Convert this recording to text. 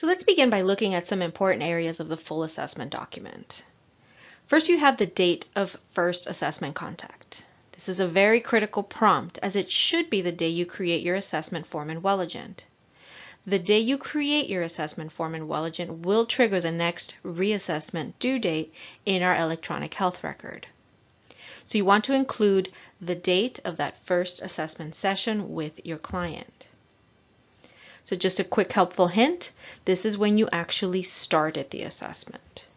So let's begin by looking at some important areas of the full assessment document. First, you have the date of first assessment contact. This is a very critical prompt as it should be the day you create your assessment form in Welligent. The day you create your assessment form in Welligent will trigger the next reassessment due date in our electronic health record. So you want to include the date of that first assessment session with your client. So just a quick helpful hint, this is when you actually started the assessment.